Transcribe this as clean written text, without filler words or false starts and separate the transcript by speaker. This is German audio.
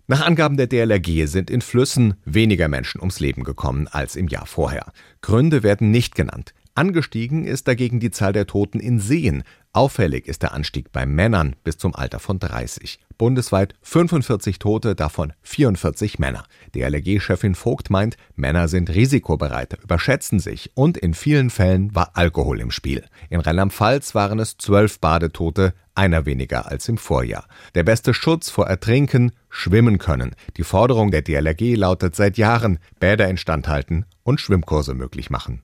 Speaker 1: Nach Angaben der DLRG sind in Flüssen weniger Menschen ums Leben gekommen als im Jahr vorher. Gründe werden nicht genannt. Angestiegen ist dagegen die Zahl der Toten in Seen. Auffällig ist der Anstieg bei Männern bis zum Alter von 30. Bundesweit 45 Tote, davon 44 Männer. DLRG-Chefin Vogt meint, Männer sind risikobereiter, überschätzen sich und in vielen Fällen war Alkohol im Spiel. In Rheinland-Pfalz waren es 12 Badetote, einer weniger als im Vorjahr. Der beste Schutz vor Ertrinken: schwimmen können. Die Forderung der DLRG lautet seit Jahren: Bäder instand halten und Schwimmkurse möglich machen.